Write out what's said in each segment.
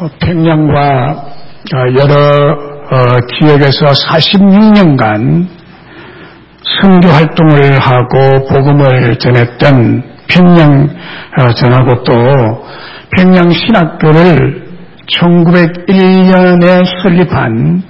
평양과 여러 지역에서 46년간 선교 활동을 하고 복음을 전했던 평양 전하고 또 평양 신학교를 1901년에 설립한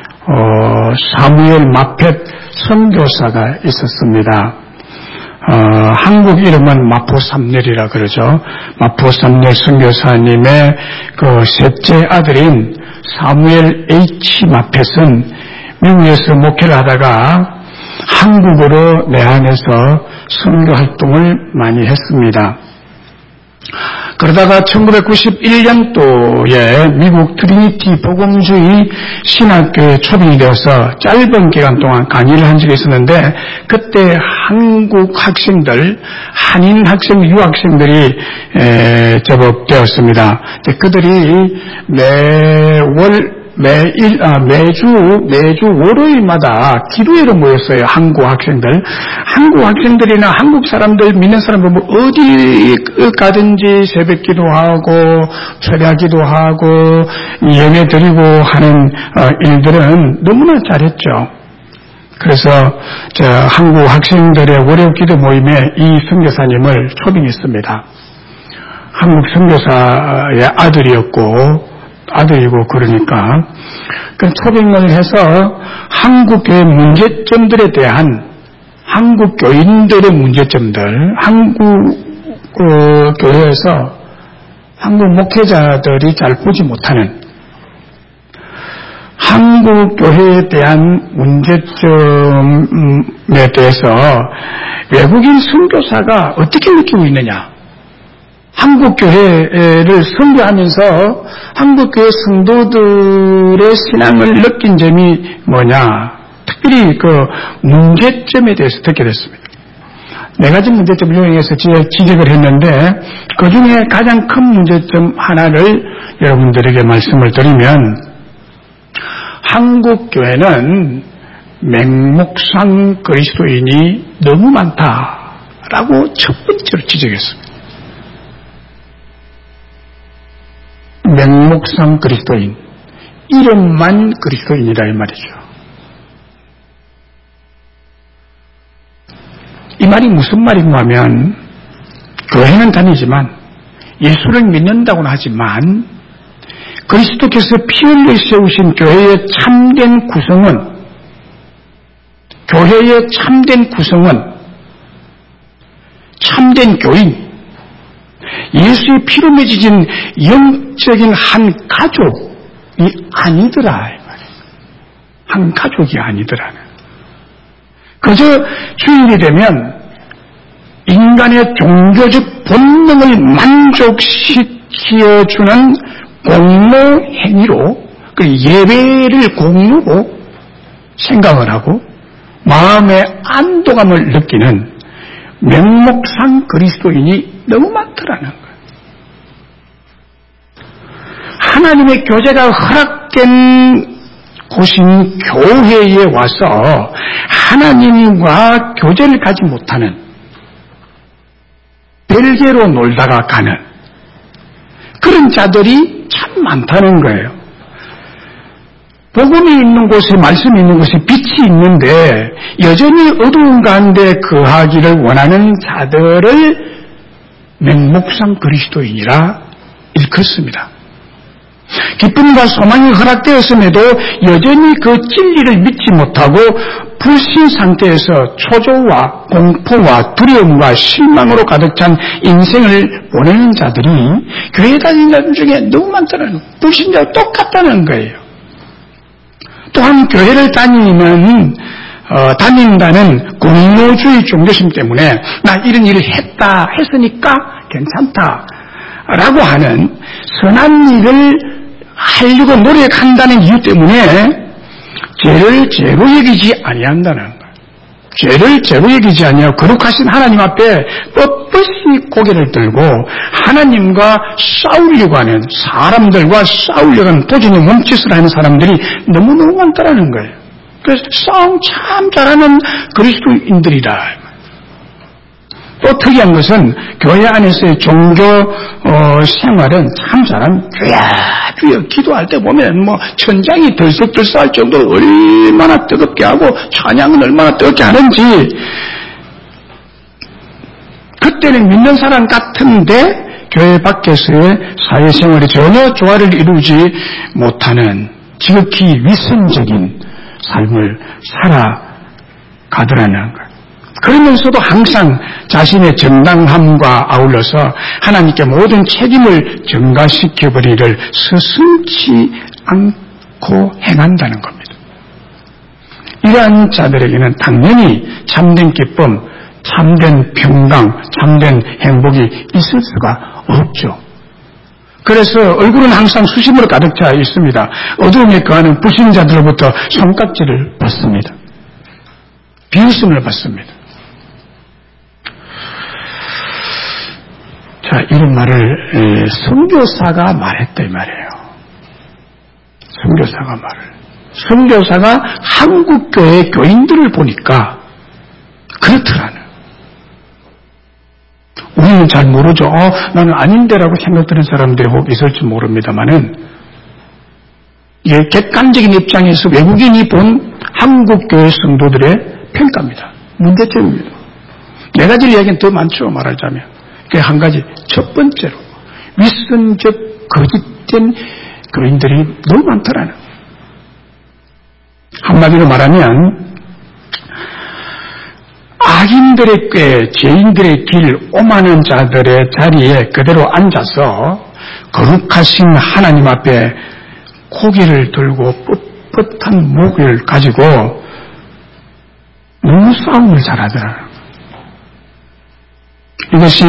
사무엘 마펫 선교사가 있었습니다. 한국 이름은 마포삼nel이라 그러죠. 마포삼넬 선교사님의 그 셋째 아들인 사무엘 H. 마펫은 미국에서 목회를 하다가 한국으로 내한해서 선교 활동을 많이 했습니다. 그러다가 1991년도에 미국 트리니티 복음주의 신학교에 초빙이 되어서 짧은 기간 동안 강의를 한 적이 있었는데 그때 한국 학생들, 한인 학생, 유학생들이 제법 되었습니다. 그들이 매주 월요일마다 기도회로 모였어요. 한국 학생들이나 한국 사람들, 믿는 사람들 어디 가든지 새벽 기도하고 철야 기도하고 예배 드리고 하는 일들은 너무나 잘했죠. 그래서 한국 학생들의 월요 기도 모임에 이 선교사님을 초빙했습니다. 한국 선교사의 아들이고 그러니까 그 초빙을 해서 한국 교회 문제점들에 대한 한국 교인들의 문제점들, 한국 교회에서 한국 목회자들이 잘 보지 못하는 한국 교회에 대한 문제점에 대해서 외국인 선교사가 어떻게 느끼고 있느냐, 한국 교회를 선교하면서 한국 교회 성도들의 신앙을 느낀 점이 뭐냐, 특별히 그 문제점에 대해서 듣게 됐습니다. 네 가지 문제점을 요약해서 지적을 했는데 그 중에 가장 큰 문제점 하나를 여러분들에게 말씀을 드리면, 한국 교회는 맹목상 그리스도인이 너무 많다라고 첫 번째로 지적했습니다. 맹목상 그리스도인, 이름만 그리스도인이라 이 말이죠. 이 말이 무슨 말인가 하면, 교회는 다니지만 예수를 믿는다고는 하지만 그리스도께서 피 흘려 세우신 교회의 참된 구성은 참된 교인, 예수의 피로 맺어진 영적인 한 가족이 아니더라. 한 가족이 아니더라. 그저 주일이 되면 인간의 종교적 본능을 만족시켜주는 공로 행위로, 그 예배를 공로로 생각을 하고 마음의 안도감을 느끼는 맹목상 그리스도인이 너무 많더라는 거예요. 하나님의 교제가 허락된 곳인 교회에 와서 하나님과 교제를 가지 못하는, 별개로 놀다가 가는 그런 자들이 참 많다는 거예요. 복음이 있는 곳에, 말씀이 있는 곳에 빛이 있는데 여전히 어두운 가운데 거하기를 원하는 자들을 맹목상 그리스도인이라 일컫습니다. 기쁨과 소망이 허락되었음에도 여전히 그 진리를 믿지 못하고 불신 상태에서 초조와 공포와 두려움과 실망으로 가득 찬 인생을 보내는 자들이 교회 다니는 사람 중에 너무 많다는 거예요. 불신자와 똑같다는 거예요. 또한 교회를 다닌다는 공로주의 종교심 때문에 나 이런 일을 했으니까 괜찮다라고 하는 선한 일을 하려고 노력한다는 이유 때문에 죄를 죄로 여기지 아니한다는 거예요. 죄를 죄로 여기지 아니하고 거룩하신 하나님 앞에 뻣뻣이 고개를 들고 하나님과 싸우려고 하는, 사람들과 싸우려고 하는 도전의 몸짓을 하는 사람들이 너무너무 많다라는 거예요. 그래서 싸움 참 잘하는 그리스도인들이다. 또 특이한 것은 교회 안에서의 종교 생활은 참 사람 주여 기도할 때 보면 뭐 천장이 들썩들썩할 정도로 얼마나 뜨겁게 하고 찬양은 얼마나 뜨겁게 하는지 그때는 믿는 사람 같은데 교회 밖에서의 사회생활이 전혀 조화를 이루지 못하는 지극히 위선적인 삶을 살아가더라는 것. 그러면서도 항상 자신의 정당함과 아울러서 하나님께 모든 책임을 전가시켜버리기를 서슴지 않고 행한다는 겁니다. 이러한 자들에게는 당연히 참된 기쁨, 참된 평강, 참된 행복이 있을 수가 없죠. 그래서 얼굴은 항상 수심으로 가득 차 있습니다. 어두움에 거하는 불신자들로부터 손깍지를 받습니다. 비웃음을 받습니다. 자, 이런 말을 선교사가 말했다 이 말이에요. 선교사가 말을. 선교사가 한국교회 교인들을 보니까 그렇더라는. 우리는 잘 모르죠. 나는 아닌데라고 생각되는 사람들이 혹 있을지 모릅니다만은 이게 객관적인 입장에서 외국인이 본 한국교회 성도들의 평가입니다. 문제점입니다. 네 가지 이야기는 더 많죠. 말하자면. 그 한 가지. 첫 번째로 위선적 거짓된 교인들이 너무 많더라는. 한마디로 말하면 악인들의 꾀, 죄인들의 길, 오만한 자들의 자리에 그대로 앉아서 거룩하신 하나님 앞에 고개를 들고 뻣뻣한 목을 가지고 너무 싸움을 잘하더라. 이것이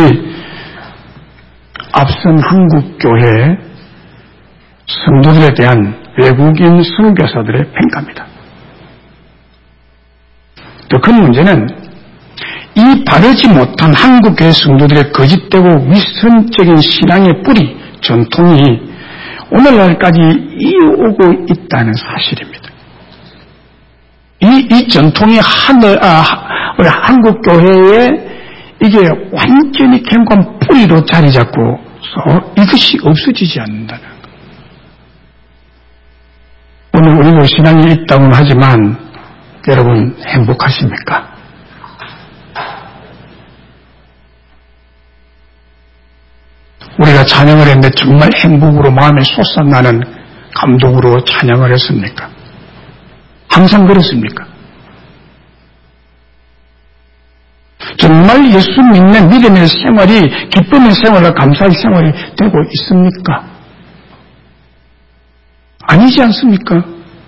앞선 한국교회 성도들에 대한 외국인 선교사들의 평가입니다. 더 큰 문제는 이 바르지 못한 한국교회 성도들의 거짓되고 위선적인 신앙의 뿌리, 전통이 오늘날까지 이어오고 있다는 사실입니다. 이 전통이 한국교회에 이게 완전히 견고한 뿌리로 자리 잡고서 이것이 없어지지 않는다는 것. 오늘 우리도 신앙이 있다고는 하지만 여러분 행복하십니까? 우리가 찬양을 했는데 정말 행복으로 마음에 솟아나는 감동으로 찬양을 했습니까? 항상 그렇습니까? 정말 예수 믿는 믿음의 생활이 기쁨의 생활과 감사의 생활이 되고 있습니까? 아니지 않습니까?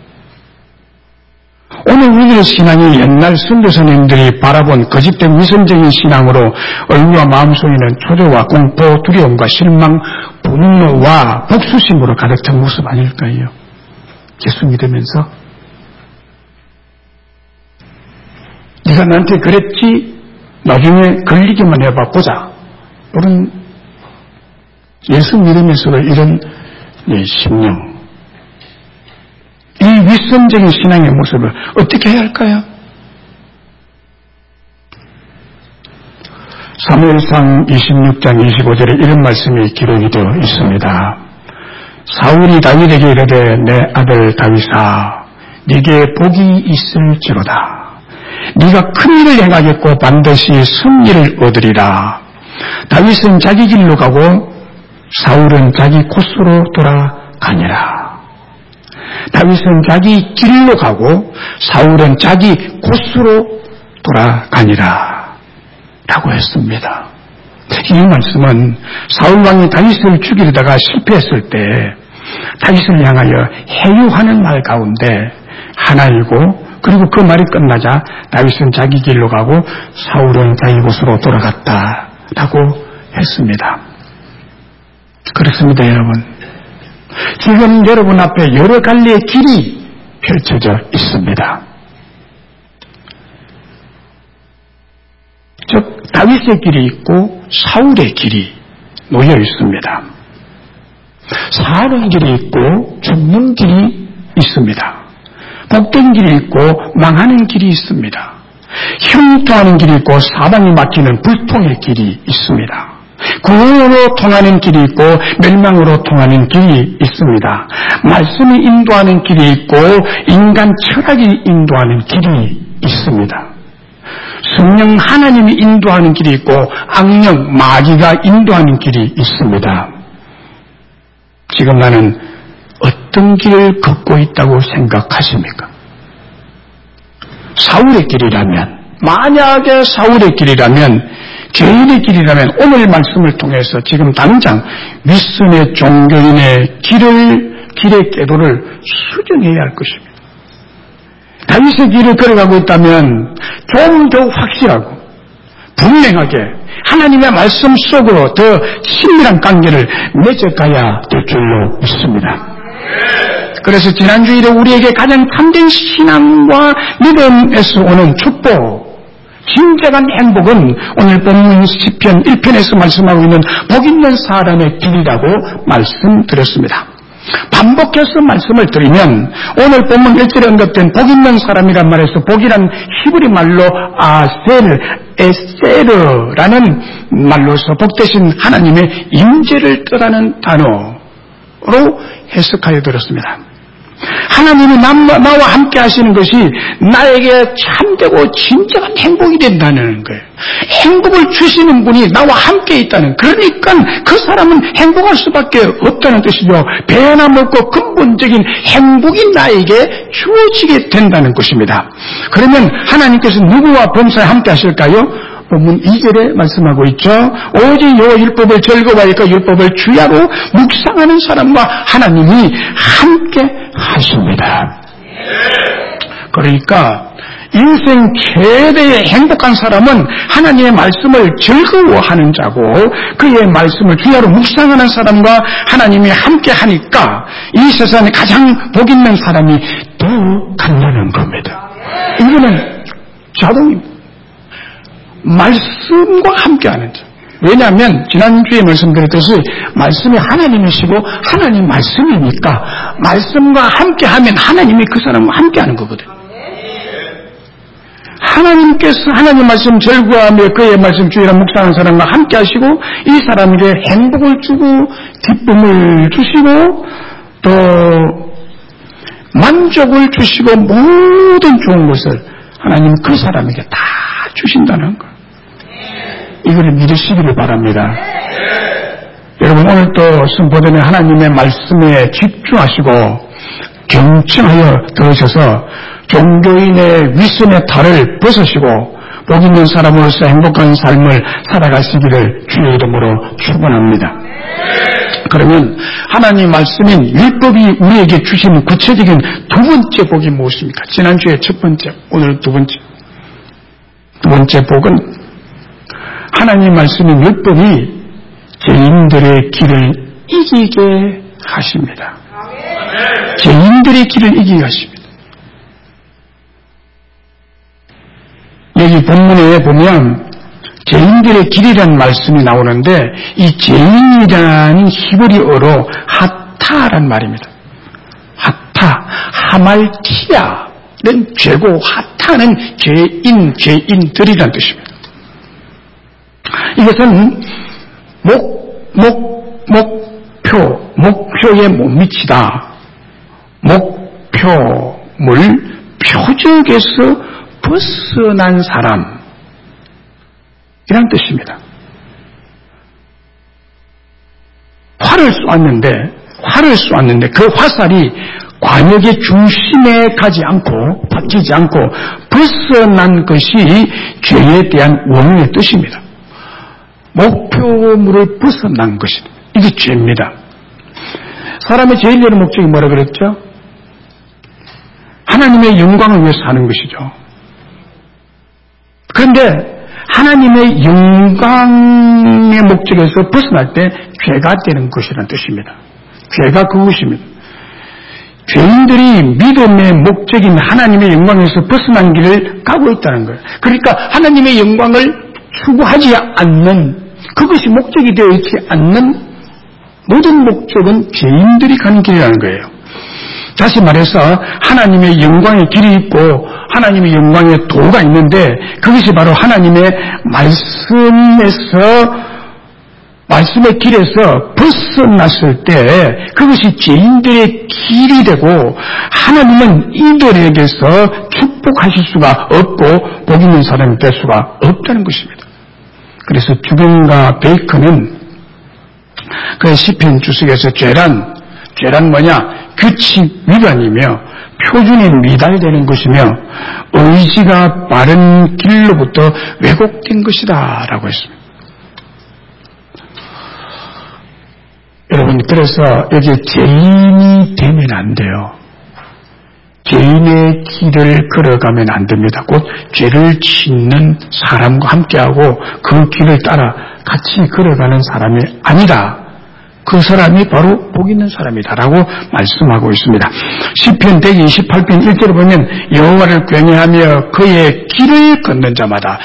오늘 우리들의 신앙이 옛날 선교사님들이 바라본 거짓된 위선적인 신앙으로 얼굴과 마음속에는 초조와 공포, 두려움과 실망, 분노와 복수심으로 가득 찬 모습 아닐까요? 예수 믿으면서 네가 나한테 그랬지? 나중에 걸리기만 해봐 보자. 그런 예수 믿으면서도 이런 심령, 이 위선적인 신앙의 모습을 어떻게 해야 할까요? 사무엘상 26장 25절에 이런 말씀이 기록이 되어 있습니다. 사울이 다윗에게 이르되 내 아들 다윗아 네게 복이 있을지로다. 네가 큰 일을 행하겠고 반드시 승리를 얻으리라. 다윗은 자기 길로 가고 사울은 자기 곳으로 돌아가니라. 다윗은 자기 길로 가고 사울은 자기 곳으로 돌아가니라 라고 했습니다. 이 말씀은 사울왕이 다윗을 죽이려다가 실패했을 때 다윗을 향하여 해유하는 말 가운데 하나이고, 그리고 그 말이 끝나자 다윗은 자기 길로 가고 사울은 자기 곳으로 돌아갔다 라고 했습니다. 그렇습니다, 여러분. 지금 여러분 앞에 여러 갈래의 길이 펼쳐져 있습니다. 즉 다윗의 길이 있고 사울의 길이 놓여 있습니다. 사는 길이 있고 죽는 길이 있습니다. 복된 길이 있고 망하는 길이 있습니다. 형통하는 길이 있고 사방이 막히는 불통의 길이 있습니다. 구원으로 통하는 길이 있고 멸망으로 통하는 길이 있습니다. 말씀이 인도하는 길이 있고 인간 철학이 인도하는 길이 있습니다. 성령 하나님이 인도하는 길이 있고 악령 마귀가 인도하는 길이 있습니다. 지금 나는 어떤 길을 걷고 있다고 생각하십니까? 사울의 길이라면, 만약에 사울의 길이라면, 죄인의 길이라면 오늘 말씀을 통해서 지금 당장 윗선의 종교인의 길의 궤도를 수정해야 할 것입니다. 다윗의 길을 걸어가고 있다면 좀 더 확실하고 분명하게 하나님의 말씀 속으로 더 친밀한 관계를 맺어가야 될 줄로 믿습니다. 그래서 지난주일에 우리에게 가장 참된 신앙과 믿음에서 오는 축복, 진정한 행복은 오늘 본문 시편 1편에서 말씀하고 있는 복 있는 사람의 길이라고 말씀드렸습니다. 반복해서 말씀을 드리면 오늘 본문 1절에 언급된 복 있는 사람이란 말에서 복이란 히브리 말로 에세르라는 말로서 복 대신 하나님의 임재를 뜻하는 단어로 해석하여 들었습니다. 하나님이 나와 함께 하시는 것이 나에게 참되고 진정한 행복이 된다는 거예요. 행복을 주시는 분이 나와 함께 있다는, 그러니까 그 사람은 행복할 수밖에 없다는 뜻이죠. 변함없고 근본적인 행복이 나에게 주어지게 된다는 것입니다. 그러면 하나님께서 누구와 범사에 함께 하실까요? 본문 2절에 말씀하고 있죠. 오직 여호와 율법을 즐거워하여 그 율법을 주야로 묵상하는 사람과 하나님이 함께 하십니다. 그러니까 인생 최대의 행복한 사람은 하나님의 말씀을 즐거워하는 자고 그의 말씀을 주야로 묵상하는 사람과 하나님이 함께 하니까 이 세상에 가장 복 있는 사람이 더 간다는 겁니다. 이거는 자동입니다. 말씀과 함께하는 자. 왜냐하면 지난주에 말씀드렸듯이 말씀이 하나님이시고 하나님 말씀이니까 말씀과 함께하면 하나님이 그 사람과 함께하는 거거든요. 하나님께서 하나님 말씀 즐거워하며 그의 말씀 주의라 묵상하는 사람과 함께하시고 이 사람에게 행복을 주고 기쁨을 주시고 또 만족을 주시고 모든 좋은 것을 하나님 그 사람에게 다 주신다는 것. 이걸 믿으시기를 바랍니다. 여러분 오늘 또 선포되는 하나님의 말씀에 집중하시고 경청하여 들으셔서 종교인의 윗선의 탈을 벗으시고 복 있는 사람으로서 행복한 삶을 살아가시기를 주의 이름으로 축원합니다. 그러면 하나님 말씀인 율법이 우리에게 주시는 구체적인 두 번째 복이 무엇입니까? 지난주에 첫 번째, 오늘 두 번째. 두 번째 복은 하나님 말씀인 율법이 죄인들의 길을 이기게 하십니다. 죄인들의 길을 이기게 하십니다. 여기 본문에 보면 죄인들의 길이라는 말씀이 나오는데 이 죄인이라는 히브리어로 하타란 말입니다. 하타, 하말티아는 죄고 하타는 죄인들이라는 뜻입니다. 이것은 목표에 못 미치다. 목표물 표적에서 벗어난 사람 이란 뜻입니다. 활을 쏘았는데 그 화살이 관역의 중심에 가지 않고 박히지 않고 벗어난 것이 죄에 대한 원인의 뜻입니다. 목표물을 벗어난 것입니다. 이게 죄입니다. 사람의 제일 여는 목적이 뭐라 그랬죠? 하나님의 영광을 위해서 하는 것이죠. 그런데 하나님의 영광의 목적에서 벗어날 때 죄가 되는 것이라는 뜻입니다. 죄가 그것입니다. 죄인들이 믿음의 목적인 하나님의 영광에서 벗어난 길을 가고 있다는 거예요. 그러니까 하나님의 영광을 추구하지 않는, 그것이 목적이 되어 있지 않는 모든 목적은 죄인들이 가는 길이라는 거예요. 다시 말해서 하나님의 영광의 길이 있고 하나님의 영광의 도가 있는데 그것이 바로 하나님의 말씀의 길에서 벗어났을 때 그것이 죄인들의 길이 되고 하나님은 이들에게서 축복하실 수가 없고 복 있는 사람이 될 수가 없다는 것입니다. 그래서 주변과 베이커는 그 시편 주석에서 죄란 뭐냐? 규칙 위반이며 표준이 미달되는 것이며 의지가 바른 길로부터 왜곡된 것이다 라고 했습니다. 여러분, 그래서 여기 죄인이 되면 안 돼요. 죄인의 길을 걸어가면 안 됩니다. 곧 죄를 짓는 사람과 함께하고 그 길을 따라 같이 걸어가는 사람이 아니다. 그 사람이 바로 복 있는 사람이다라고 말씀하고 있습니다. 시편 128편 1절을 보면 여호와를 경외하며 그의 길을 걷는 자마다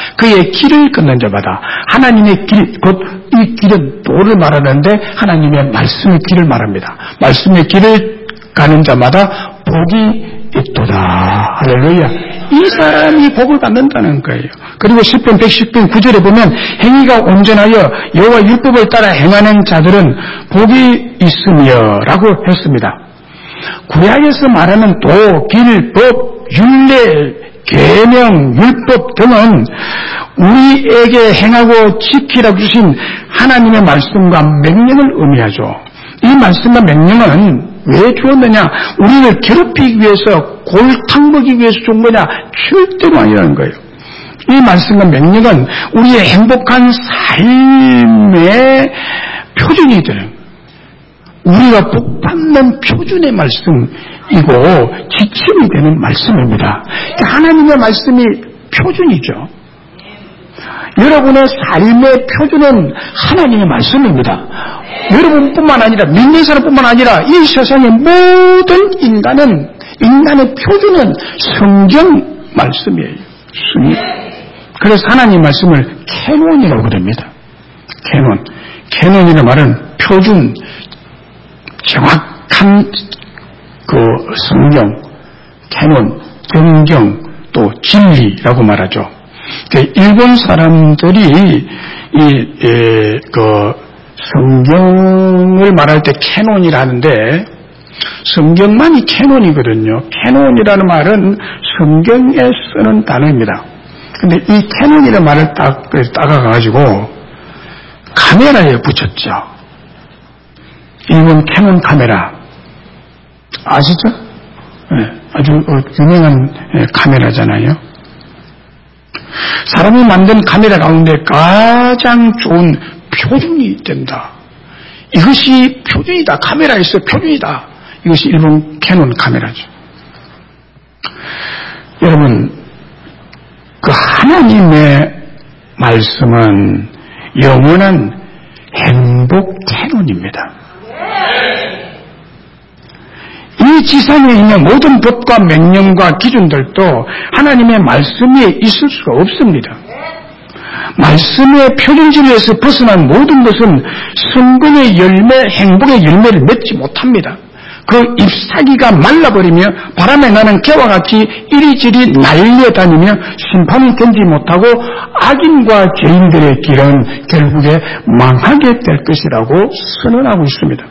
하나님의 길, 곧 이 길은 도를 말하는데 하나님의 말씀의 길을 말합니다. 말씀의 길을 가는 자마다 복이 있도다. 할렐루야. 이 사람이 복을 받는다는 거예요. 그리고 시편 110편 9절에 보면 행위가 온전하여 여호와 율법을 따라 행하는 자들은 복이 있으며 라고 했습니다. 구약에서 말하는 도, 길, 법, 율례, 계명, 율법 등은 우리에게 행하고 지키라고 주신 하나님의 말씀과 명령을 의미하죠. 이 말씀과 명령은 왜 주었느냐? 우리를 괴롭히기 위해서, 골탕 먹이기 위해서 준 거냐? 절대로 아니라는 거예요. 이 말씀과 명령은 우리의 행복한 삶의 표준이 되는 거예요. 우리가 복받는 표준의 말씀이고 지침이 되는 말씀입니다. 하나님의 말씀이 표준이죠. 여러분의 삶의 표준은 하나님의 말씀입니다. 여러분뿐만 아니라 믿는 사람뿐만 아니라 이 세상의 모든 인간의 표준은 성경 말씀이에요. 그래서 하나님 말씀을 캐논이라고 그럽니다. 캐논이라는 말은 표준, 정확한 그 성경, 캐논, 성경, 또 진리라고 말하죠. 일본 사람들이 그 성경을 말할 때 캐논이라는데 성경만이 캐논이거든요. 캐논이라는 말은 성경에 쓰는 단어입니다. 근데 이 캐논이라는 말을 따가가지고 카메라에 붙였죠. 일본 캐논 카메라. 아시죠? 네, 아주 유명한 카메라잖아요. 사람이 만든 카메라 가운데 가장 좋은 표준이 된다. 이것이 표준이다. 카메라에서 표준이다. 이것이 일본 캐논 카메라죠. 여러분, 그 하나님의 말씀은 영원한 행복 캐논입니다. 이 지상에 있는 모든 법과 명령과 기준들도 하나님의 말씀에 있을 수가 없습니다. 말씀의 표준진리에서 벗어난 모든 것은 성공의 열매, 행복의 열매를 맺지 못합니다. 그 잎사귀가 말라버리며 바람에 나는 개와 같이 이리저리 날려다니며 심판이 되지 못하고 악인과 죄인들의 길은 결국에 망하게 될 것이라고 선언하고 있습니다.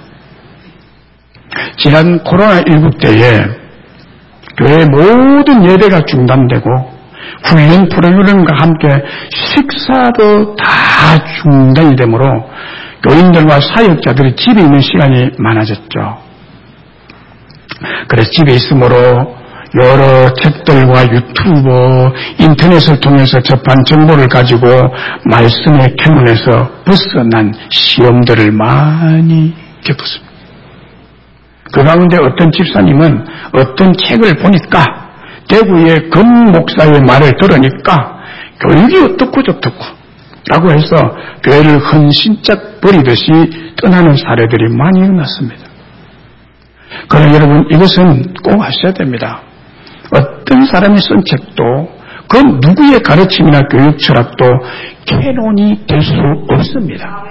지난 코로나19 때에 교회 모든 예배가 중단되고 훈련 프로그램과 함께 식사도 다 중단이 되므로 교인들과 사역자들이 집에 있는 시간이 많아졌죠. 그래서 집에 있으므로 여러 책들과 유튜브, 인터넷을 통해서 접한 정보를 가지고 말씀의 캐논에서 벗어난 시험들을 많이 겪었습니다. 그 가운데 어떤 집사님은 어떤 책을 보니까 대구의 금 목사의 말을 들으니까 교육이 어떻고 저떻고 라고 해서 교회를 헌신짝 버리듯이 떠나는 사례들이 많이 일어났습니다. 그러나 여러분, 이것은 꼭 아셔야 됩니다. 어떤 사람이 쓴 책도 그 누구의 가르침이나 교육 철학도 캐논이 될 수 없습니다.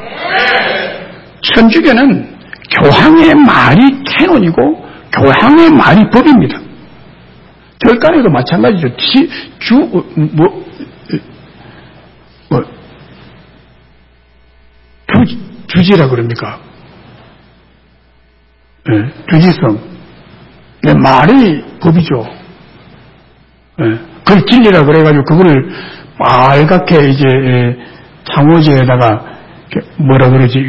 천주교는 교황의 말이 캐논이고 교황의 말이 법입니다. 절간에도 마찬가지죠. 주지라 그럽니까? 예, 주지성. 네, 말이 법이죠. 예, 그걸 진리라 그래가지고 그거를 빨갛게 이제 창호지에다가 뭐라 그러지?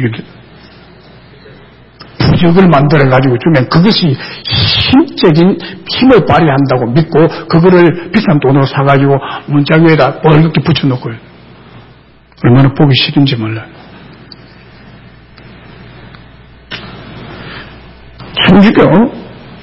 부적을 만들어가지고 주면 그것이 힘적인 힘을 발휘한다고 믿고 그거를 비싼 돈으로 사가지고 문짝 위에다 빨갛게 붙여놓고요. 얼마나 보기 싫은지 몰라요. 천주교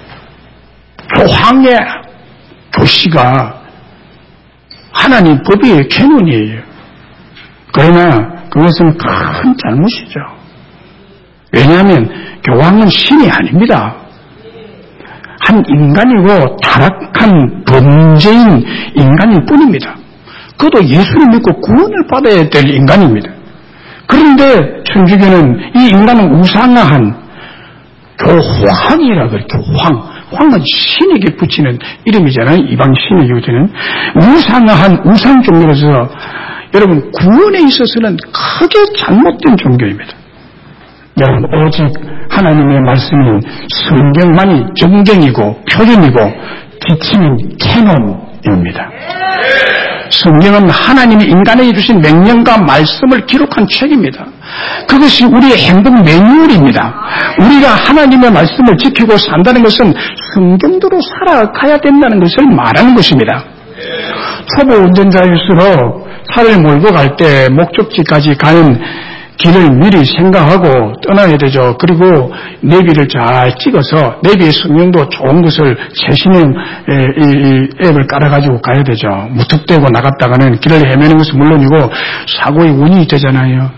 교황의 교시가 하나님 법의 캐논이에요. 그러나 그것은 큰 잘못이죠. 왜냐하면 교황은 신이 아닙니다. 한 인간이고 타락한 범죄인 인간일 뿐입니다. 그것도 예수를 믿고 구원을 받아야 될 인간입니다. 그런데 천주교는 이 인간은 우상한 교황이라 그래요. 교황. 황은 신에게 붙이는 이름이잖아요. 이방 신에게 붙이는. 우상한 우상 종교로서 여러분 구원에 있어서는 크게 잘못된 종교입니다. 여러분 오직 하나님의 말씀인 성경만이 정경이고 표준이고 지침인 캐논입니다. 성경은 하나님이 인간에게 주신 명령과 말씀을 기록한 책입니다. 그것이 우리의 행동 매뉴얼입니다. 우리가 하나님의 말씀을 지키고 산다는 것은 성경대로 살아가야 된다는 것을 말하는 것입니다. 초보 운전자일수록 차를 몰고 갈 때 목적지까지 가는 길을 미리 생각하고 떠나야 되죠. 그리고 내비를 잘 찍어서 내비의 성능도 좋은 것을 최신형 이 앱을 깔아가지고 가야 되죠. 무턱대고 나갔다가는 길을 헤매는 것은 물론이고 사고의 원인이 되잖아요.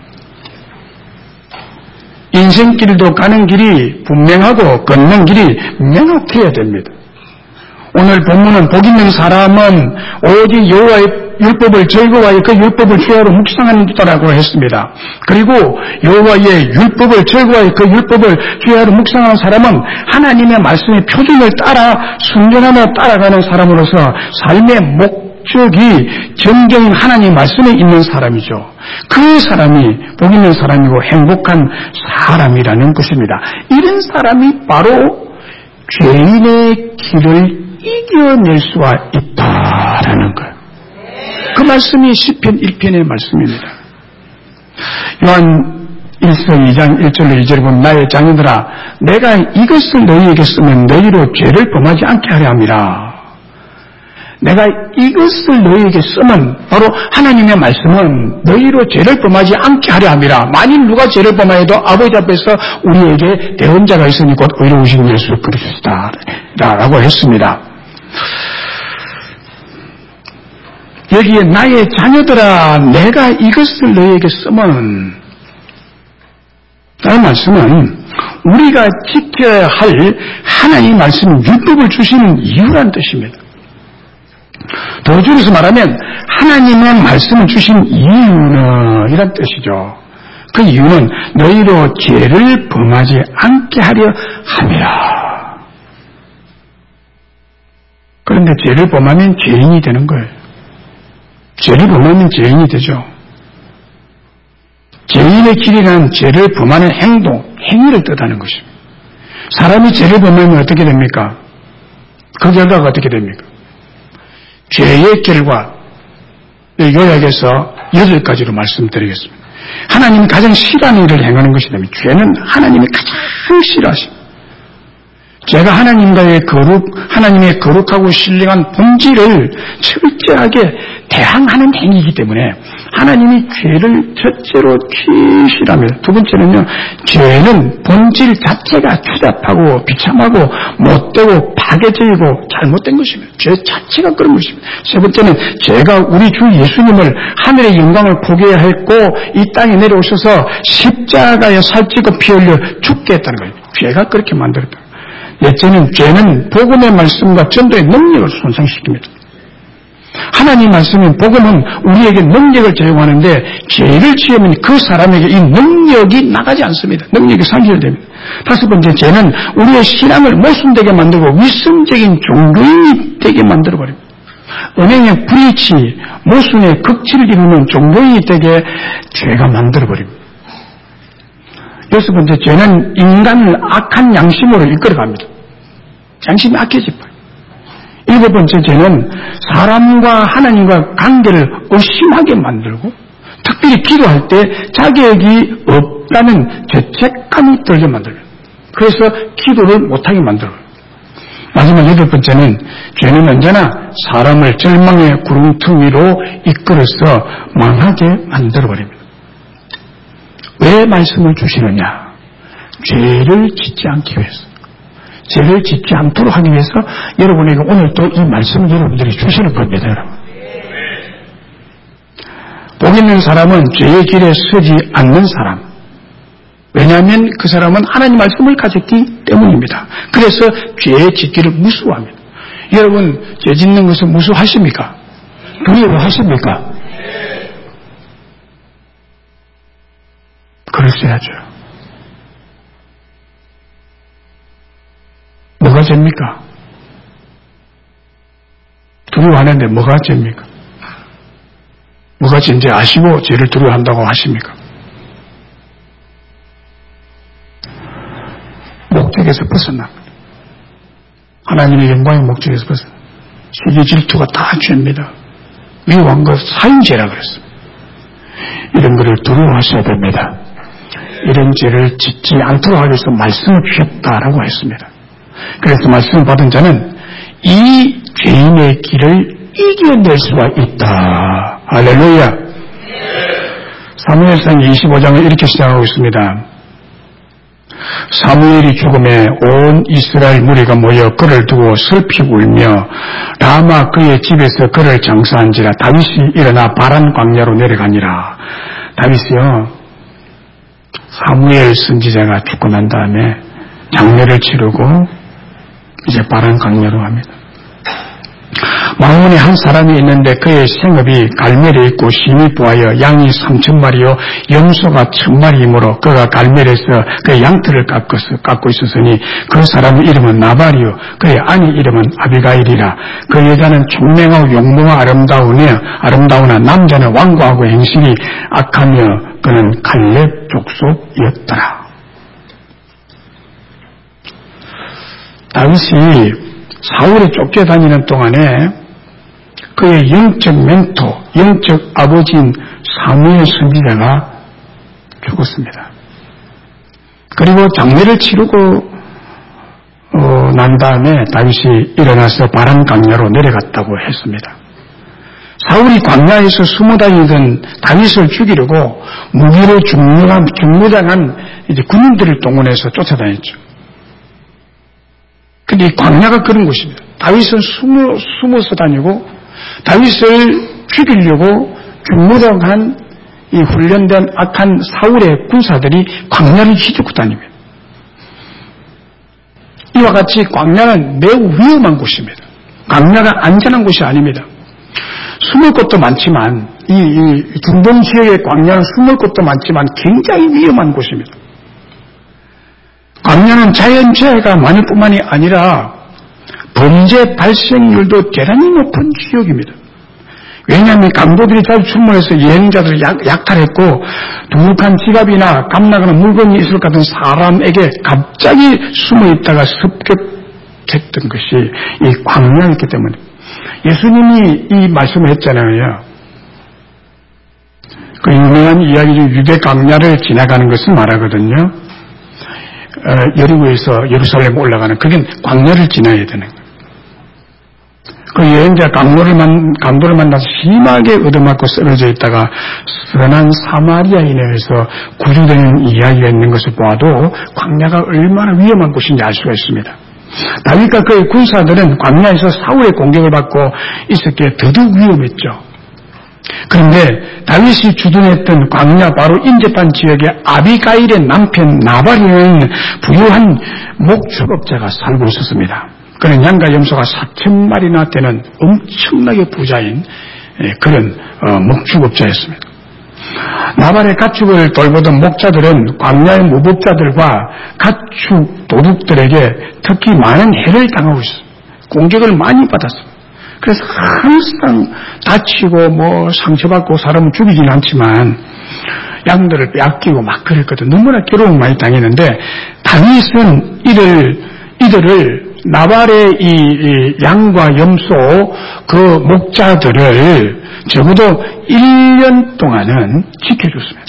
인생길도 가는 길이 분명하고 걷는 길이 명확해야 됩니다. 오늘 본문은 복 있는 사람은 오직 여호와의 율법을 즐거워하여 그 율법을 주야로 묵상하는 자라고 했습니다. 그리고 여호와의 율법을 즐거워하여 그 율법을 주야로 묵상하는 사람은 하나님의 말씀의 표준을 따라 순종하며 따라가는 사람으로서 삶의 목적이 정경인 하나님의 말씀에 있는 사람이죠. 그 사람이 복 있는 사람이고 행복한 사람이라는 것입니다. 이런 사람이 바로 죄인의 길을 이겨낼 수가 있다라는 거예요. 그 말씀이 시편 1편의 말씀입니다. 요한 1서 2장 1절로 2절에 보면 나의 자녀들아 내가 이것을 너희에게 쓰면 너희로 죄를 범하지 않게 하려 함이라. 내가 이것을 너희에게 쓰면 바로 하나님의 말씀은 너희로 죄를 범하지 않게 하려 함이라. 만일 누가 죄를 범하여도 아버지 앞에서 우리에게 대언자가 있으니 곧 의로우신 예수 그리스도다 라고 했습니다. 여기에 나의 자녀들아 내가 이것을 너희에게 쓰면 라는 말씀은 우리가 지켜야 할 하나님의 말씀 율법을 주시는 이유라는 뜻입니다. 더 줄여서 말하면 하나님의 말씀을 주신 이유는 이란 뜻이죠. 그 이유는 너희로 죄를 범하지 않게 하려 함이라. 그런데 죄를 범하면 죄인이 되는 거예요. 죄를 범하면 죄인이 되죠. 죄인의 길이란 죄를 범하는 행동, 행위를 뜻하는 것입니다. 사람이 죄를 범하면 어떻게 됩니까? 그 결과가 어떻게 됩니까? 죄의 결과, 요약해서 8가지로 말씀드리겠습니다. 하나님이 가장 싫어하는 일을 행하는 것이 되면 죄는 하나님이 가장 싫어하십니다. 죄가 하나님과의 하나님의 거룩하고 신령한 본질을 철저하게 대항하는 행위이기 때문에 하나님이 죄를 첫째로 싫어합니다. 두 번째는요, 죄는 본질 자체가 추잡하고 비참하고 못되고 파괴적이고 잘못된 것입니다. 죄 자체가 그런 것입니다. 세 번째는 죄가 우리 주 예수님을 하늘의 영광을 포기해야 했고 이 땅에 내려오셔서 십자가에 살찌고 피 흘려 죽게 했다는 거예요. 죄가 그렇게 만들었다. 넷째는 죄는 복음의 말씀과 전도의 능력을 손상시킵니다. 하나님 말씀인 복음은 우리에게 능력을 제공하는데 죄를 지으면 그 사람에게 이 능력이 나가지 않습니다. 능력이 상실됩니다. 다섯 번째, 죄는 우리의 신앙을 모순되게 만들고 위선적인 종교인이 되게 만들어버립니다. 은행의 브리치, 모순의 극치를 이루는 종교인이 되게 죄가 만들어버립니다. 여섯 번째, 죄는 인간을 악한 양심으로 이끌어갑니다. 양심이 악해집니다. 일곱 번째, 죄는 사람과 하나님과 관계를 의심하게 만들고 특별히 기도할 때 자격이 없다는 죄책감이 들게 만들어요. 그래서 기도를 못하게 만들어요. 마지막 여덟 번째는 죄는 언제나 사람을 절망의 구렁텅이로 이끌어서 망하게 만들어버립니다. 왜 말씀을 주시느냐? 죄를 짓지 않기 위해서. 죄를 짓지 않도록 하기 위해서 여러분에게 오늘 또 이 말씀을 여러분들이 주시는 겁니다. 여러분. 복 있는 사람은 죄의 길에 서지 않는 사람. 왜냐하면 그 사람은 하나님 말씀을 가졌기 때문입니다. 그래서 죄의 짓기를 무서워합니다. 여러분, 죄 짓는 것을 무서워하십니까? 두려워하십니까? 그랬어야죠. 뭐가 죄입니까? 두려워하는데 뭐가 죄입니까? 뭐가 죄인지 아시고 죄를 두려워한다고 하십니까? 목적에서 벗어납니다. 하나님의 영광의 목적에서 벗어납니다. 시기 질투가 다 죄입니다. 미워한 것 사인죄라 그랬습니다. 이런 것을 두려워하셔야 됩니다. 이런 죄를 짓지 않도록 하기 위해서 말씀을 주셨다라고 했습니다. 그래서 말씀을 받은 자는 이 죄인의 길을 이겨낼 수가 있다. 할렐루야. 사무엘상 25장을 이렇게 시작하고 있습니다. 사무엘이 죽음에 온 이스라엘 무리가 모여 그를 두고 슬피 울며 라마 그의 집에서 그를 장사한지라. 다윗이 일어나 바란 광야로 내려가니라. 다윗이요, 사무엘 선지자가 죽고 난 다음에 장례를 치르고 이제 바란 광야로 갑니다. 왕문에 한 사람이 있는데 그의 생업이 갈멜에 있고 심히 부하여 양이 3,000마리요 염소가 1,000마리이므로 그가 갈멜에서 그의 양털을 깎고 있었으니 그 사람의 이름은 나발이요 그의 아내 이름은 아비가일이라. 그 여자는 총명하고 용모가 아름다우나 남자는 완고하고 행실이 악하며 그는 갈렙 족속이었더라. 다윗이 사울에 쫓겨다니는 동안에 그의 영적 멘토, 영적 아버지인 사무엘 선지자가 죽었습니다. 그리고 장례를 치르고 난 다음에 다윗이 일어나서 바란 광야로 내려갔다고 했습니다. 사울이 광야에서 숨어 다니던 다윗을 죽이려고 무기로 중무장한 이제 군인들을 동원해서 쫓아다녔죠. 근데 이 광야가 그런 곳입니다. 다윗은 숨어서 다니고 다윗을 죽이려고 중무장한 이 훈련된 악한 사울의 군사들이 광야를 휘젓고 다닙니다. 이와 같이 광야는 매우 위험한 곳입니다. 광야가 안전한 곳이 아닙니다. 숨을 곳도 많지만 이 중동 지역의 광야는 숨을 곳도 많지만 굉장히 위험한 곳입니다. 광야는 자연재해가 많을 뿐만이 아니라 범죄 발생률도 대단히 높은 지역입니다. 왜냐하면 강도들이 자주 출몰해서 여행자들을 약탈했고 두둑한 지갑이나 값나가는 물건이 있을 것 같은 사람에게 갑자기 숨어있다가 습격했던 것이 이 광야였기 때문에 예수님이 이 말씀을 했잖아요. 그 유명한 이야기 중 유대 광야를 지나가는 것을 말하거든요. 여리고에서 예루살렘 올라가는 그게 광야를 지나야 되는 거예요. 그 여행자 강도를 만나서 심하게 얻어맞고 쓰러져 있다가 선한 사마리아인에서 구조되는 이야기가 있는 것을 보아도 광야가 얼마나 위험한 곳인지 알 수가 있습니다. 다윗과 그의 군사들은 광야에서 사울의 공격을 받고 있었기에 더더욱 위험했죠. 그런데 다윗이 주둔했던 광야 바로 인접한 지역에 아비가일의 남편 나발이라는 부유한 목축업자가 살고 있었습니다. 그는 양과 염소가 4,000마리나 되는 엄청나게 부자인 그런 목축업자였습니다. 나발의 가축을 돌보던 목자들은 광야의 무법자들과 가축 도둑들에게 특히 많은 해를 당하고 있었습니다. 공격을 많이 받았습니다. 그래서 항상 다치고 상처받고 사람을 죽이진 않지만 양들을 빼앗기고 막 그랬거든. 너무나 괴로움 많이 당했는데 다윗은 이들을 나발의 이 양과 염소 그 목자들을 적어도 1년 동안은 지켜줬습니다.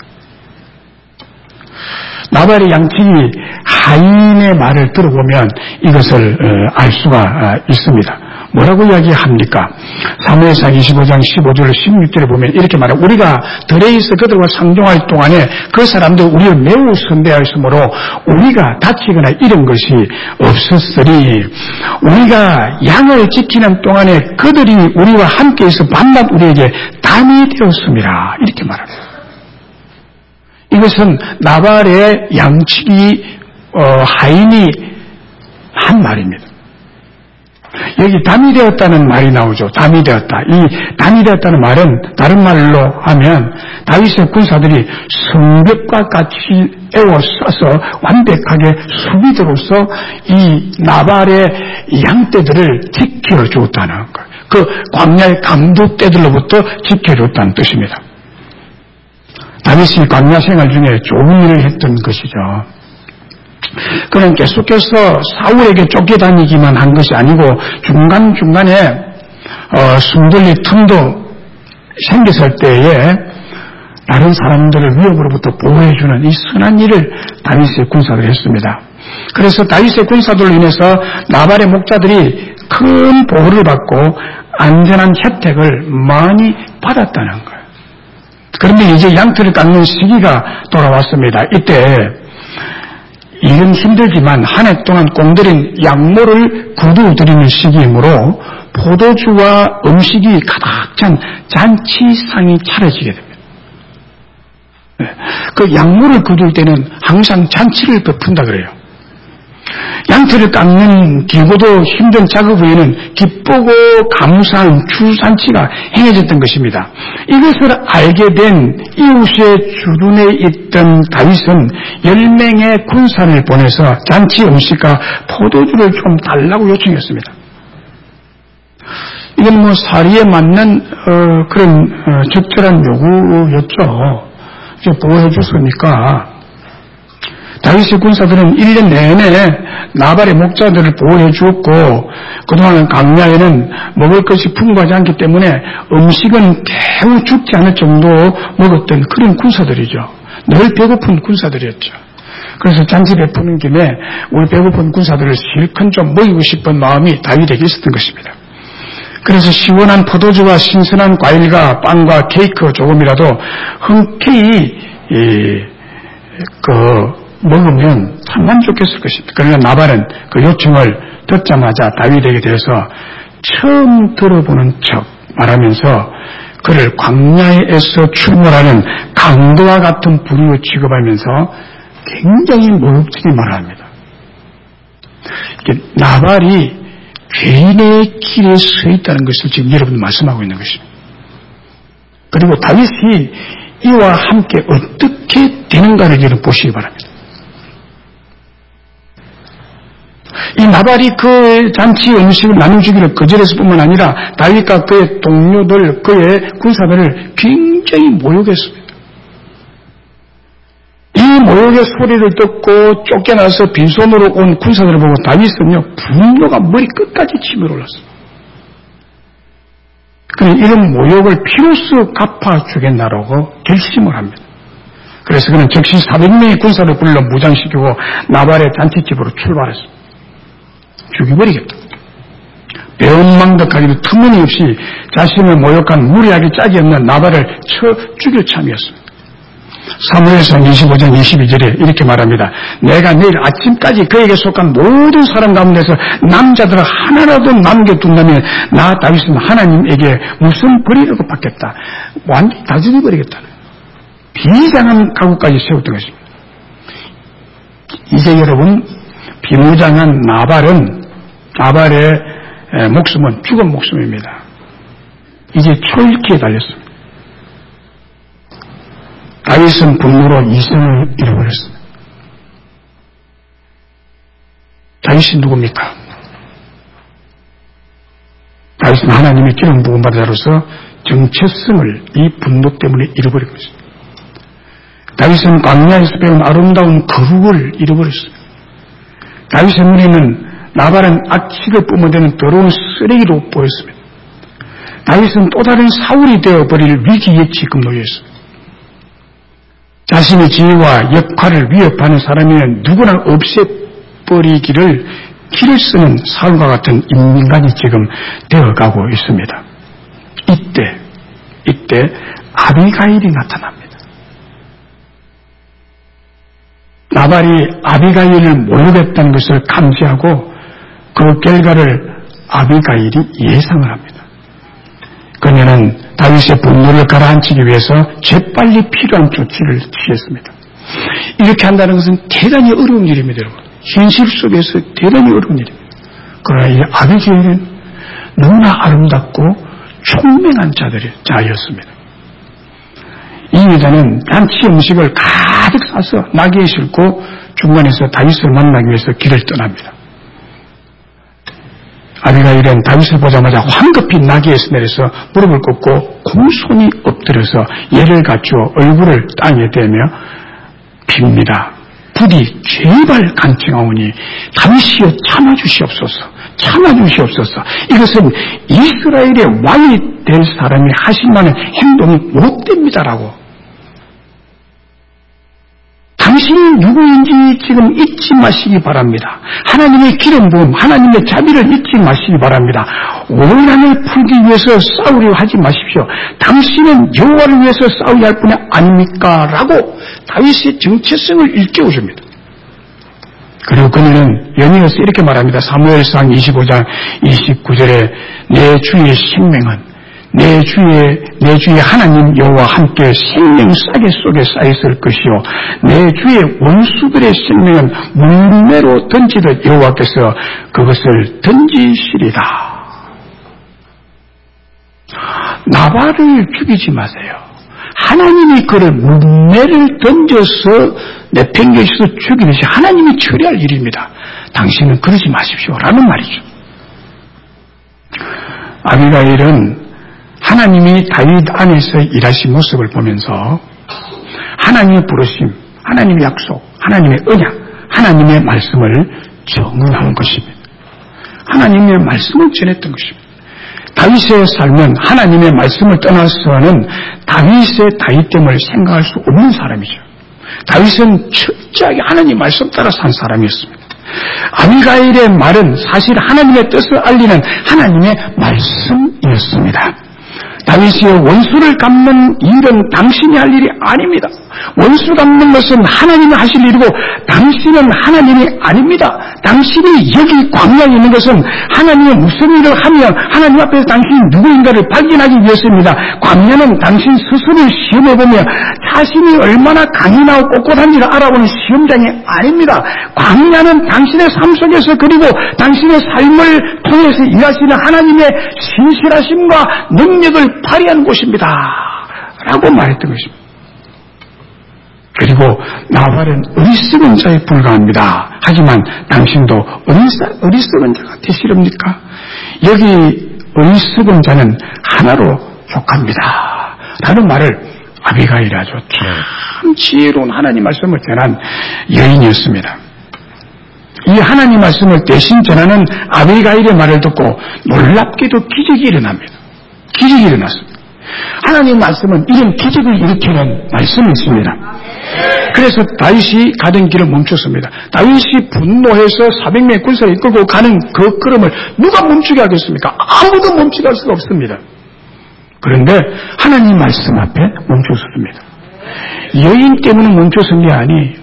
나발의 양치기 하인의 말을 들어보면 이것을 알 수가 있습니다. 뭐라고 이야기합니까? 사무엘상 25장 15절 16절에 보면 이렇게 말해요. 우리가 들에 있어 그들과 상종할 동안에 그 사람들 우리를 매우 선대하였으므로 우리가 다치거나 이런 것이 없었으리. 우리가 양을 지키는 동안에 그들이 우리와 함께 있어 밤낮 우리에게 담이 되었습니다. 이렇게 말합니다. 이것은 나발의 양치기 하인이 한 말입니다. 여기 담이 되었다는 말이 나오죠. 담이 되었다. 이 담이 되었다는 말은 다른 말로 하면 다윗의 군사들이 성벽과 같이 에워싸서 완벽하게 수비대로서 이 나발의 양떼들을 지켜줬다는 것. 그 광야의 강도떼들로부터 지켜줬다는 뜻입니다. 다윗이 광야 생활 중에 좋은 일을 했던 것이죠. 그는 계속해서 사울에게 쫓겨다니기만 한 것이 아니고 중간중간에 숨돌릴 틈도 생겼을 때에 다른 사람들을 위협으로부터 보호해주는 이 선한 일을 다윗의 군사들이 했습니다. 그래서 다윗의 군사들로 인해서 나발의 목자들이 큰 보호를 받고 안전한 혜택을 많이 받았다는 거예요. 그런데 이제 양털을 깎는 시기가 돌아왔습니다. 이때 일은 힘들지만 한 해 동안 공들인 양모를 거두어들이는 시기이므로 포도주와 음식이 가득 찬 잔치상이 차려지게 됩니다. 그 양모를 거둘 때는 항상 잔치를 베푼다 그래요. 양털을 깎는 길고도 힘든 작업 후에는 기쁘고 감사한 주산치가 행해졌던 것입니다. 이것을 알게 된 이웃의 주둔에 있던 다윗은 10명의 군사를 보내서 잔치 음식과 포도주를 좀 달라고 요청했습니다. 이건 사리에 맞는 그런 적절한 요구였죠. 보호해 줬으니까 다윗의 군사들은 1년 내내 나발의 목자들을 보호해 주었고 그동안 광야에는 먹을 것이 풍부하지 않기 때문에 음식은 겨우 죽지 않을 정도로 먹었던 그런 군사들이죠. 늘 배고픈 군사들이었죠. 그래서 잔치 베푸는 김에 우리 배고픈 군사들을 실컷 좀 먹이고 싶은 마음이 다윗에게 있었던 것입니다. 그래서 시원한 포도주와 신선한 과일과 빵과 케이크 조금이라도 흔쾌히 먹으면 참 만족했을 것입니다. 그러나 나발은 그 요청을 듣자마자 다윗에게 대해서 처음 들어보는 척 말하면서 그를 광야에서 출몰하는 강도와 같은 부류로 취급하면서 굉장히 모욕적인 말을 합니다. 나발이 죄인의 길에 서 있다는 것을 지금 여러분 말씀하고 있는 것입니다. 그리고 다윗이 이와 함께 어떻게 되는가를 여러분 보시기 바랍니다. 이 나발이 그 잔치 음식을 나눠주기를 거절했을 뿐만 아니라 다윗과 그의 동료들, 그의 군사들을 굉장히 모욕했습니다. 이 모욕의 소리를 듣고 쫓겨나서 빈손으로 온 군사들을 보고 다윗은요 분노가 머리 끝까지 치밀어 올랐습니다. 그는 이런 모욕을 피로써 갚아주겠나라고 결심을 합니다. 그래서 그는 즉시 400명의 군사를 불러 무장시키고 나발의 잔치집으로 출발했습니다. 죽여버리겠다. 배은망덕하기도 터무니없이 자신을 모욕한 무리하게 짝이 없는 나발을 쳐 죽일 참이었습니다. 사무엘상 25장 22절에 이렇게 말합니다. 내가 내일 아침까지 그에게 속한 모든 사람 가운데서 남자들을 하나라도 남겨둔다면 나 다윗은 하나님에게 무슨 벌이라도 받겠다. 완전히 다 죽여버리겠다는 비장한 각오까지 세웠던 것입니다. 이제 여러분 비무장한 나발은 나발의 목숨은 죽은 목숨입니다. 이제 초일기에 달렸습니다. 다윗은 분노로 이성을 잃어버렸습니다. 다윗이 누굽니까? 다윗은 하나님의 기름 부은 자로서 정체성을 이 분노 때문에 잃어버린 것입니다. 다윗은 광야에서 배운 아름다운 거룩을 잃어버렸습니다. 다윗의 눈에는 나발은 악취를 뿜어대는 더러운 쓰레기로 보였습니다. 다윗은 또 다른 사울이 되어버릴 위기에 지금 놓여있습니다. 자신의 지위와 역할을 위협하는 사람이면 누구나 없애버리기를 길을 쓰는 사울과 같은 인간이 지금 되어가고 있습니다. 이때 아비가일이 나타납니다. 나발이 아비가일을 모르겠다는 것을 감지하고 그 결과를 아비가일이 예상을 합니다. 그녀는 다윗의 분노를 가라앉히기 위해서 재빨리 필요한 조치를 취했습니다. 이렇게 한다는 것은 대단히 어려운 일입니다, 여러분. 현실 속에서 대단히 어려운 일입니다. 그러나 이 아비가일은 너무나 아름답고 총명한 자였습니다. 이 여자는 잔치 음식을 가득 싸서 나귀에 싣고 중간에서 다윗을 만나기 위해서 길을 떠납니다. 아비가일은 다윗을 보자마자 황급히 나귀에서 내려서 무릎을 꿇고 공손히 엎드려서 예를 갖추어 얼굴을 땅에 대며 빕니다. 부디 제발 간청하오니 다윗이여 참아주시옵소서. 이것은 이스라엘의 왕이 될 사람이 하실 만한 행동이 못됩니다라고. 당신이 누구인지 지금 잊지 마시기 바랍니다. 하나님의 기름 부음, 하나님의 자비를 잊지 마시기 바랍니다. 원한을 풀기 위해서 싸우려 하지 마십시오. 당신은 여호와를 위해서 싸워야 할 뿐이 아닙니까? 라고 다윗의 정체성을 일깨워줍니다. 그리고 그녀는 연이어서 이렇게 말합니다. 사무엘상 25장 29절에 내 주의 생명은 내 주의 하나님 여호와 함께 생명 싸개 속에 쌓였을 것이요 내 주의 원수들의 생명은 물매로 던지듯 여호와께서 그것을 던지시리다. 나발을 죽이지 마세요. 하나님이 그를 물매를 던져서 내팽개쳐서 죽이듯이 하나님이 처리할 일입니다. 당신은 그러지 마십시오. 라는 말이죠. 아비가일은 하나님이 다윗 안에서 일하신 모습을 보면서 하나님의 부르심, 하나님의 약속, 하나님의 언약, 하나님의 말씀을 정언한 것입니다. 하나님의 말씀을 전했던 것입니다. 다윗의 삶은 하나님의 말씀을 떠나서는 다윗의 다윗됨을 생각할 수 없는 사람이죠. 다윗은 철저하게 하나님 말씀 따라 산 사람이었습니다. 아비가일의 말은 사실 하나님의 뜻을 알리는 하나님의 말씀이었습니다. 다윗이 원수를 갚는 일은 당신이 할 일이 아닙니다. 원수 갚는 것은 하나님이 하실 일이고 당신은 하나님이 아닙니다. 당신이 여기 광야에 있는 것은 하나님의 무슨 일을 하며 하나님 앞에서 당신이 누구인가를 발견하기 위해서입니다. 광야는 당신 스스로를 시험해보며 자신이 얼마나 강인하고 꼿꼿한지를 알아보는 시험장이 아닙니다. 광야는 당신의 삶 속에서 그리고 당신의 삶을 통해서 일하시는 하나님의 신실하심과 능력을 발휘하는 곳입니다. 라고 말했던 것입니다. 그리고 나발은 어리석은 자에 불과합니다. 하지만 당신도 어리석은 자가 되시렵니까? 여기 어리석은 자는 하나로 족합니다. 라는 말을 아비가일이 아주 참 지혜로운 하나님 말씀을 전한 여인이었습니다. 이 하나님 말씀을 대신 전하는 아비가일의 말을 듣고 놀랍게도 기적이 일어납니다. 기적이 일어났습니다. 하나님 말씀은 이런 기적을 일으키는 말씀이 있습니다. 그래서 다윗이 가던 길을 멈췄습니다. 다윗이 분노해서 400명의 군사를 이끌고 가는 그 걸음을 누가 멈추게 하겠습니까? 아무도 멈추게 할 수가 없습니다. 그런데 하나님 말씀 앞에 멈췄습니다. 여인 때문에 멈췄은 게 아니에요.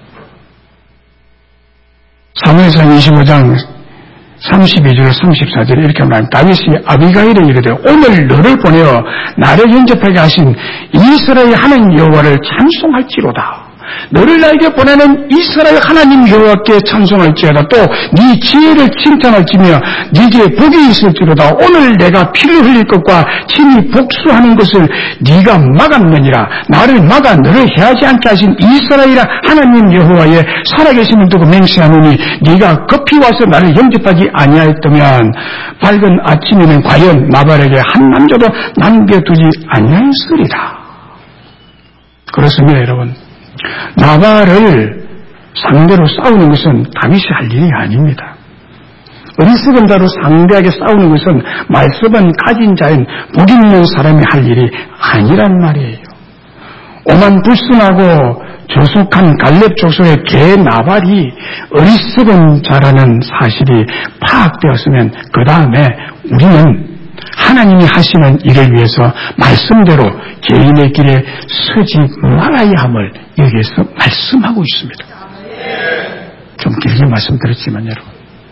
사무엘상 25장 32절 34절에 이렇게 말합니다. 다윗이 아비가일에 이르되 오늘 너를 보내어 나를 영접하게 하신 이스라엘 하나님 여호와를 찬송할지로다. 너를 나에게 보내는 이스라엘 하나님 여호와께 찬송할지어다. 또 네 지혜를 칭찬할지며 네게 복이 있을지로다. 오늘 내가 피를 흘릴 것과 친히 복수하는 것을 네가 막았느니라. 나를 막아 너를 해하지 않게 하신 이스라엘 하나님 여호와의 살아계심을 두고 맹세하노니 네가 급히 와서 나를 영접하지 아니하였다면 밝은 아침에는 과연 나발에게 한 남자도 남겨두지 아니하였으리라. 그렇습니다, 여러분. 나발을 상대로 싸우는 것은 다윗이 할 일이 아닙니다. 어리석은 자로 상대하게 싸우는 것은 말씀은 가진 자인 복 있는 사람이 할 일이 아니란 말이에요. 오만 불순하고 조숙한 갈렙 족속의 개 나발이 어리석은 자라는 사실이 파악되었으면 그 다음에 우리는 하나님이 하시는 일을 위해서 말씀대로 개인의 길에 서지 말아야 함을 여기에서 말씀하고 있습니다. 좀 길게 말씀드렸지만 여러분,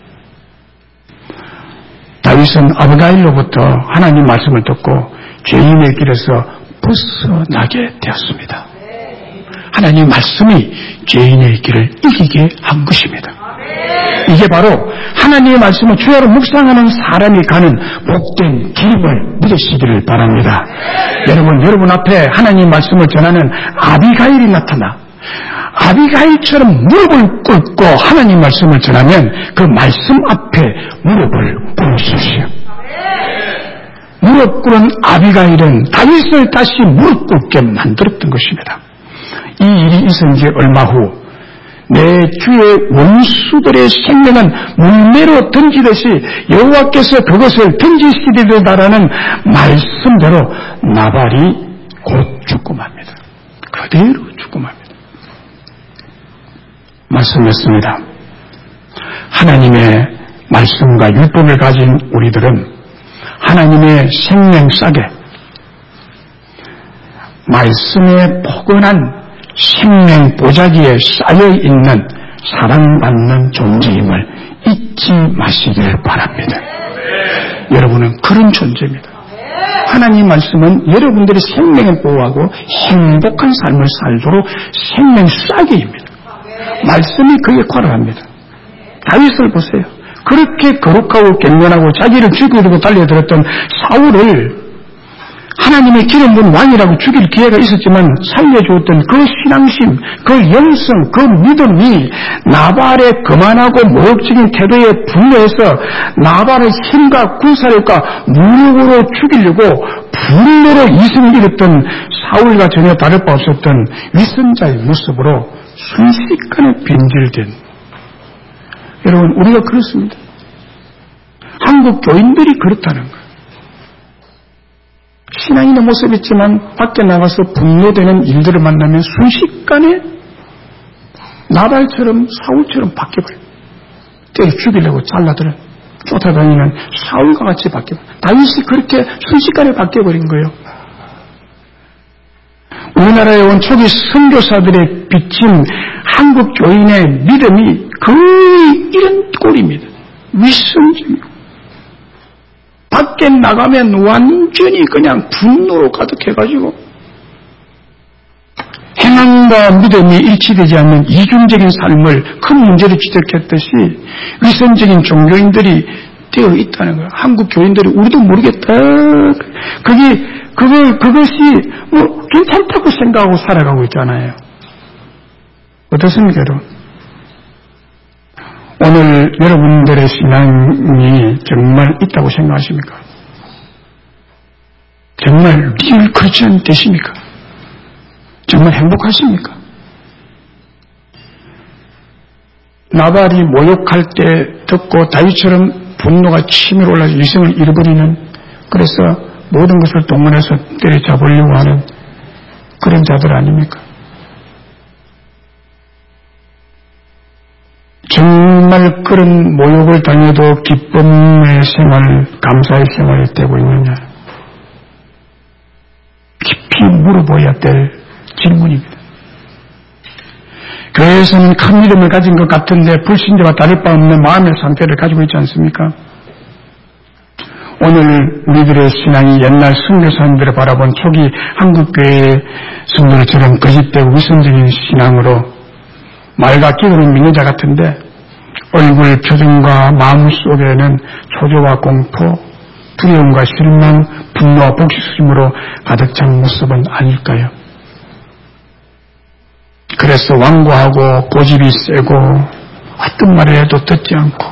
다윗은 아비가일로부터 하나님 말씀을 듣고 죄인의 길에서 벗어나게 되었습니다. 하나님 말씀이 죄인의 길을 이기게 한 것입니다. 이게 바로 하나님의 말씀을 주야로 묵상하는 사람이 가는 복된 길임을 믿으시기를 바랍니다. 여러분 앞에 하나님의 말씀을 전하는 아비가일이 나타나 아비가일처럼 무릎을 꿇고 하나님 말씀을 전하면 그 말씀 앞에 무릎을 꿇으십시오. 무릎 꿇은 아비가일은 다윗을 다시 무릎 꿇게 만들었던 것입니다. 이 일이 있은 지 얼마 후 내 주의 원수들의 생명은 물매로 던지듯이 여호와께서 그것을 던지시리로다라는 말씀대로 나발이 곧 죽고 맙니다. 그대로 죽고 맙니다. 말씀했습니다. 하나님의 말씀과 율법을 가진 우리들은 하나님의 생명싸게 말씀의 포근한 생명 보자기에 쌓여있는 사랑받는 존재임을 잊지 마시길 바랍니다. 여러분은 그런 존재입니다. 하나님 말씀은 여러분들의 생명을 보호하고 행복한 삶을 살도록 생명싸기입니다. 말씀이 그 역할을 합니다. 다윗을 보세요. 그렇게 거룩하고 경건하고 자기를 죽이려고 달려들었던 사울을 하나님의 기름 부은 왕이라고 죽일 기회가 있었지만 살려주었던 그 신앙심, 그 영성, 그 믿음이 나발의 거만하고 모욕적인 태도에 분노해서 나발의 힘과 군사력과 무력으로 죽이려고 분노로 이승을 잃었던 사울과 전혀 다를 바 없었던 위선자의 모습으로 순식간에 변질된, 여러분 우리가 그렇습니다. 한국 교인들이 그렇다는 거예요. 신앙인의 모습이지만 밖에 나가서 분노되는 일들을 만나면 순식간에 나발처럼 사울처럼 바뀌어버려요. 때려 죽이려고 잘라들은 쫓아다니는 사울과 같이 바뀌어버려요. 다윗이 그렇게 순식간에 바뀌어버린 거예요. 우리나라에 온 초기 선교사들의 비친 한국 교인의 믿음이 거의 이런 꼴입니다. 위선적이고 밖에 나가면 완전히 그냥 분노로 가득해가지고 행함과 믿음이 일치되지 않는 이중적인 삶을 큰 문제로 지적했듯이 위선적인 종교인들이 되어 있다는 거예요. 한국 교인들이 우리도 모르겠다. 그것이 뭐 괜찮다고 생각하고 살아가고 있잖아요. 어떻습니까, 여러분? 오늘 여러분들의 신앙이 정말 있다고 생각하십니까? 정말 리얼 크리스천 되십니까? 정말 행복하십니까? 나발이 모욕할 때 듣고 다윗처럼 분노가 치밀어 올라서 이성을 잃어버리는, 그래서 모든 것을 동원해서 때려잡으려고 하는 그런 자들 아닙니까? 정말 그런 모욕을 당해도 기쁨의 생활, 감사의 생활이 되고 있느냐? 깊이 물어봐야 될 질문입니다. 교회에서는 큰 믿음을 가진 것 같은데 불신자와 다를 바 없는 마음의 상태를 가지고 있지 않습니까? 오늘 우리들의 신앙이 옛날 선교사님들을 바라본 초기 한국교회의 성도들처럼 거짓되고 위선적인 신앙으로 말과 기도는 믿는 자 같은데 얼굴 표정과 마음 속에는 초조와 공포, 두려움과 실망, 분노와 복수심으로 가득 찬 모습은 아닐까요? 그래서 완고하고 고집이 세고 어떤 말을 해도 듣지 않고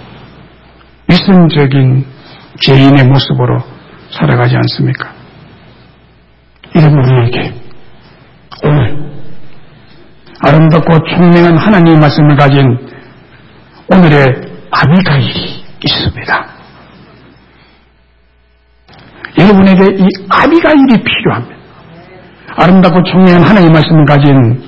위선적인 죄인의 모습으로 살아가지 않습니까? 이런 우리에게 오늘 아름답고 총명한 하나님의 말씀을 가진 오늘의 아비가일이 있습니다. 여러분에게 이 아비가일이 필요합니다. 아름답고 총명한 하나님의 말씀을 가진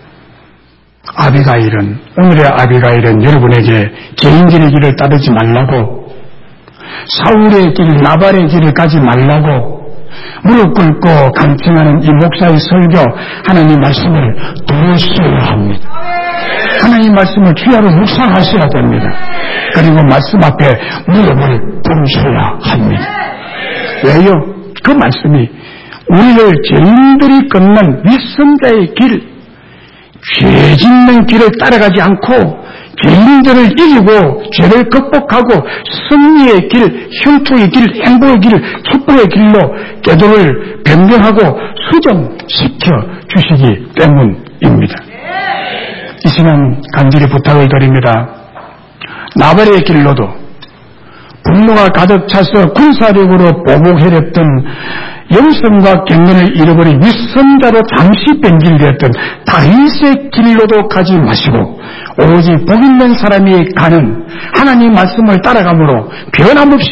아비가일은, 오늘의 아비가일은 여러분에게 개인들의 길을 따르지 말라고, 사울의 길, 나발의 길을 가지 말라고 무릎 꿇고 간청하는 이 목사의 설교, 하나님 말씀을 들으셔야 합니다. 하나님 말씀을 귀하로 묵상하셔야 됩니다. 그리고 말씀 앞에 무릎을 꿇으셔야 합니다. 왜요? 그 말씀이 우리를 죄인들이 걷는 윗선자의 길, 죄 짓는 길을 따라가지 않고 죄인들을 이기고 죄를 극복하고 승리의 길, 형통의 길, 행복의 길, 축복의 길로 궤도를 변경하고 수정시켜 주시기 때문입니다. 이 시간 간절히 부탁을 드립니다. 나발의 길로도 분노가 가득 차서 군사력으로 보복해렸던 영성과 경륜을 잃어버린 윗선자로 잠시 변질되었던 다윗의 길로도 가지 마시고 오로지 복 있는 사람이 가는 하나님 말씀을 따라가므로 변함없이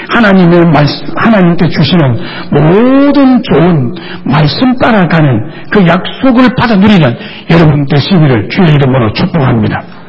하나님께 주시는 모든 좋은 말씀 따라가는 그 약속을 받아 누리는 여러분 되시기를 주의 이름으로 축복합니다.